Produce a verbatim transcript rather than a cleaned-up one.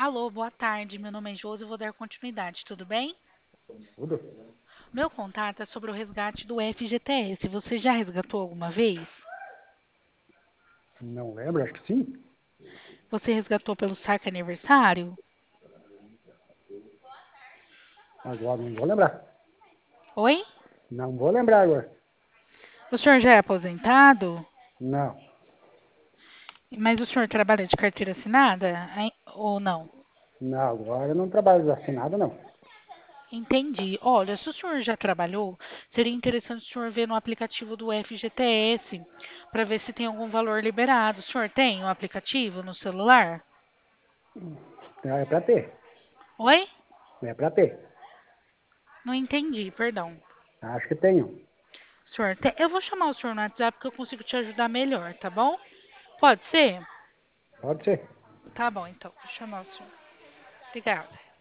Alô, boa tarde. Meu nome é Josi e vou dar continuidade, tudo bem? Tudo? Meu contato é sobre o resgate do F G T S. Você já resgatou alguma vez? Não lembro, acho que sim. Você resgatou pelo saque aniversário? Agora não vou lembrar. Oi? Não vou lembrar agora. O senhor já é aposentado? Não, Mas o senhor trabalha de carteira assinada? Ai- Ou não? não, agora eu não trabalho assinado, não. Entendi. Olha, se o senhor já trabalhou, seria interessante o senhor ver no aplicativo do F G T S para ver se tem algum valor liberado. O senhor tem o aplicativo no celular? É pra ter. Oi? É pra ter. Não entendi, perdão. Acho que tenho. Senhor, te- eu vou chamar o senhor no WhatsApp porque eu consigo te ajudar melhor, tá bom? Pode ser? Pode ser. Tá bom, então. Vou chamar o senhor. Obrigada.